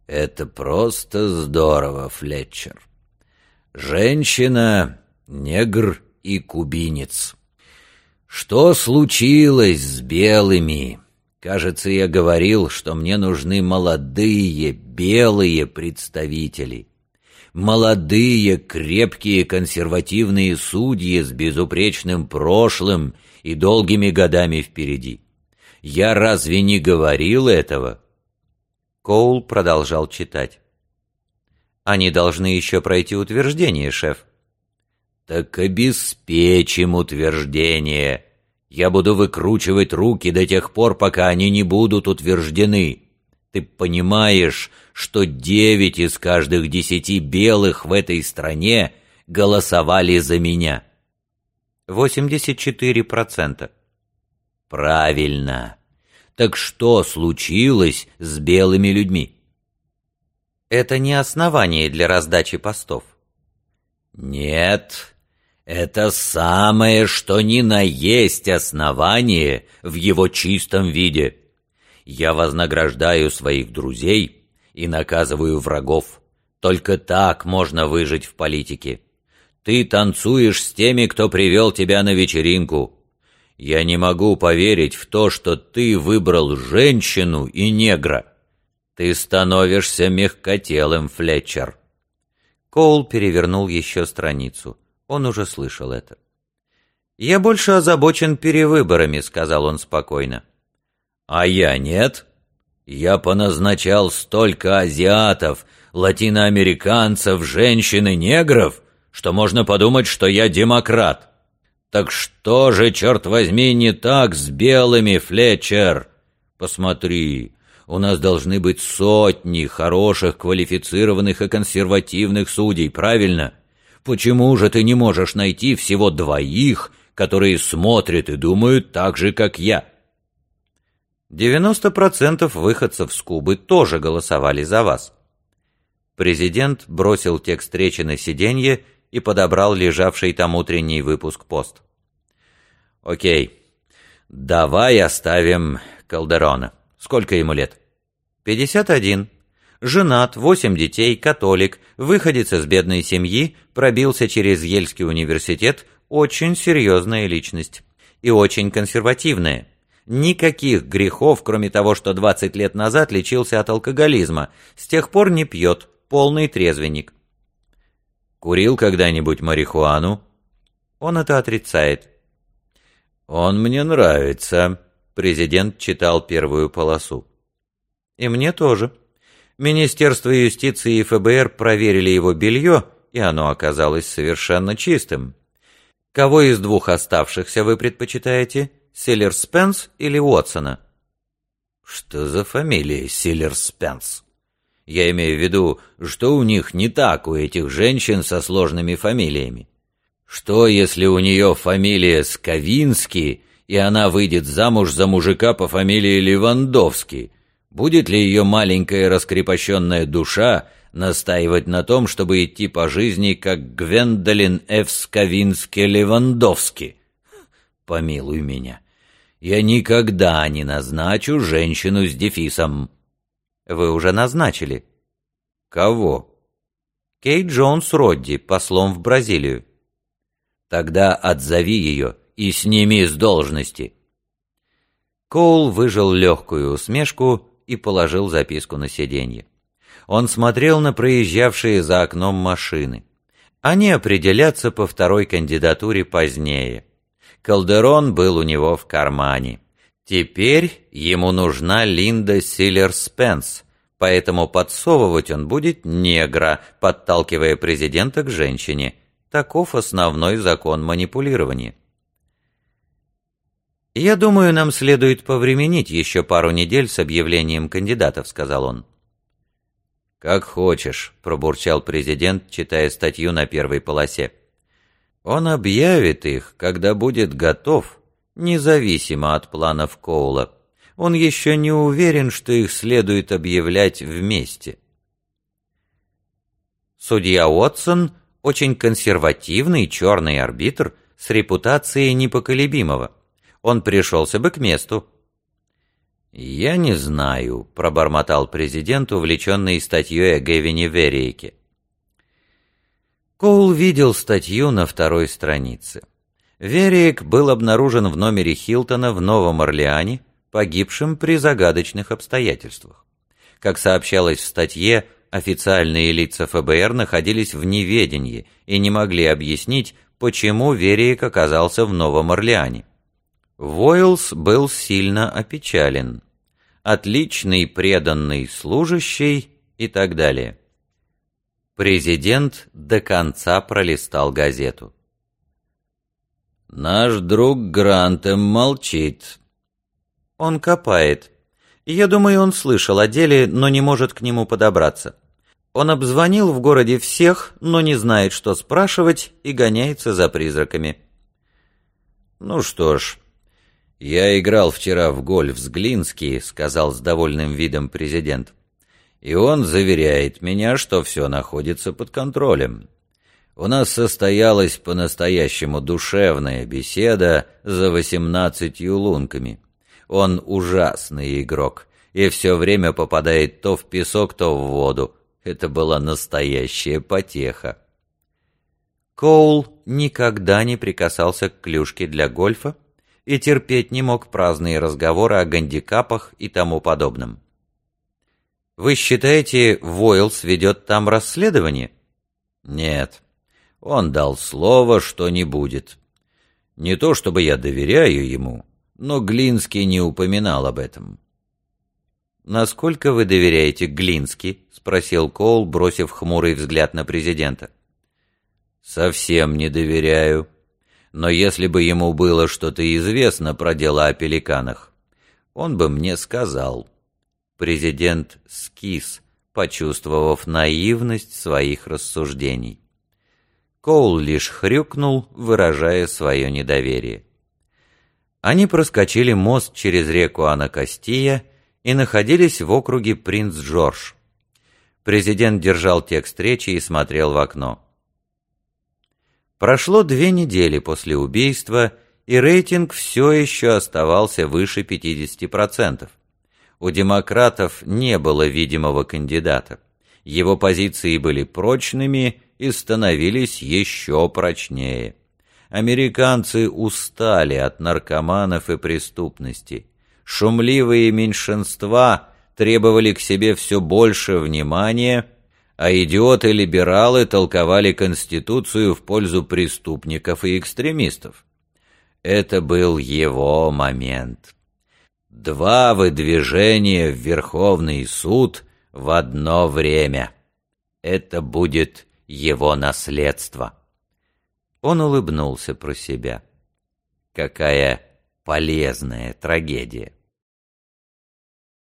Это просто здорово, Флетчер. Женщина, негр и кубинец. Что случилось с белыми? Кажется, я говорил, что мне нужны молодые, белые представители. Молодые, крепкие, консервативные судьи с безупречным прошлым и долгими годами впереди. Я разве не говорил этого? Коул продолжал читать. «Они должны еще пройти утверждение, шеф». «Так обеспечим утверждение. Я буду выкручивать руки до тех пор, пока они не будут утверждены. Ты понимаешь, что 9 из каждых 10 белых в этой стране голосовали за меня?» 84%. «Правильно. Так что случилось с белыми людьми?» «Это не основание для раздачи постов». «Нет, это самое, что ни на есть основание в его чистом виде. Я вознаграждаю своих друзей и наказываю врагов. Только так можно выжить в политике. Ты танцуешь с теми, кто привел тебя на вечеринку. Я не могу поверить в то, что ты выбрал женщину и негра. Ты становишься мягкотелым, Флетчер». Коул перевернул еще страницу. Он уже слышал это. «Я больше озабочен перевыборами», — сказал он спокойно. «А я нет. Я поназначал столько азиатов, латиноамериканцев, женщин и негров, что можно подумать, что я демократ. Так что же, черт возьми, не так с белыми, Флетчер? Посмотри, у нас должны быть сотни хороших, квалифицированных и консервативных судей, правильно? Почему же ты не можешь найти всего 2, которые смотрят и думают так же, как я?» 90% выходцев с Кубы тоже голосовали за вас. Президент бросил текст речи на сиденье и подобрал лежавший там утренний выпуск «Пост». «Окей, давай оставим Калдерона. Сколько ему лет?» 51. Женат, 8 детей, католик, выходец из бедной семьи, пробился через Ельский университет, очень серьезная личность. И очень консервативная. Никаких грехов, кроме того, что 20 лет назад лечился от алкоголизма. С тех пор не пьет, полный трезвенник. Курил когда-нибудь марихуану? Он это отрицает. «Он мне нравится», — президент читал первую полосу. «И мне тоже. Министерство юстиции и ФБР проверили его белье, и оно оказалось совершенно чистым. Кого из 2 оставшихся вы предпочитаете, Силлер-Спенс или Уотсона?» «Что за фамилия Силлер-Спенс? Я имею в виду, что у них не так у этих женщин со сложными фамилиями? Что, если у нее фамилия Скавинский, и она выйдет замуж за мужика по фамилии Левандовский? Будет ли ее маленькая раскрепощенная душа настаивать на том, чтобы идти по жизни, как Гвендолин Ф. Скавинский-Левандовский? Помилуй меня. Я никогда не назначу женщину с дефисом». «Вы уже назначили». «Кого?» «Кейт Джонс Родди, послом в Бразилию». «Тогда отзови ее и сними с должности». Коул выжал легкую усмешку и положил записку на сиденье. Он смотрел на проезжавшие за окном машины. Они определятся по 2-й кандидатуре позднее. Калдерон был у него в кармане. Теперь ему нужна Линда Силлер-Спенс, поэтому подсовывать он будет негра, подталкивая президента к женщине. Таков основной закон манипулирования. «Я думаю, нам следует повременить еще пару недель с объявлением кандидатов», — сказал он. «Как хочешь», — пробурчал президент, читая статью на первой полосе. «Он объявит их, когда будет готов, независимо от планов Коула. Он еще не уверен, что их следует объявлять вместе». Судья Уотсон — очень консервативный черный арбитр с репутацией непоколебимого. Он пришелся бы к месту. «Я не знаю», — пробормотал президент, увлеченный статьей о Гевине Верейке. Коул видел статью на 2-й странице. Верейк был обнаружен в номере Хилтона в Новом Орлеане, погибшим при загадочных обстоятельствах. Как сообщалось в статье, официальные лица ФБР находились в неведении и не могли объяснить, почему Верейк оказался в Новом Орлеане. Войлс был сильно опечален. Отличный преданный служащий и так далее. Президент до конца пролистал газету. «Наш друг Грантем молчит». «Он копает. Я думаю, он слышал о деле, но не может к нему подобраться. Он обзвонил в городе всех, но не знает, что спрашивать, и гоняется за призраками». «Ну что ж, я играл вчера в гольф с Глински», — сказал с довольным видом президент. «И он заверяет меня, что все находится под контролем. У нас состоялась по-настоящему душевная беседа за 18 лунками. Он ужасный игрок и все время попадает то в песок, то в воду. Это была настоящая потеха». Коул никогда не прикасался к клюшке для гольфа и терпеть не мог праздные разговоры о гандикапах и тому подобном. «Вы считаете, Войлс ведет там расследование?» «Нет. Он дал слово, что не будет. Не то чтобы я доверяю ему, но Глински не упоминал об этом». «Насколько вы доверяете Глински?» — спросил Коул, бросив хмурый взгляд на президента. «Совсем не доверяю. Но если бы ему было что-то известно про дела о пеликанах, он бы мне сказал». Президент скис, почувствовав наивность своих рассуждений. Коул лишь хрюкнул, выражая свое недоверие. Они проскочили мост через реку Анакостия и находились в округе Принц-Джордж. Президент держал текст речи и смотрел в окно. Прошло 2 недели после убийства, и рейтинг все еще оставался выше 50%. У демократов не было видимого кандидата. Его позиции были прочными и становились еще прочнее. Американцы устали от наркоманов и преступности. Шумливые меньшинства требовали к себе все больше внимания, а идиоты-либералы толковали Конституцию в пользу преступников и экстремистов. Это был его момент. 2 выдвижения в Верховный суд в одно время. Это будет его наследство. Он улыбнулся про себя. Какая полезная трагедия.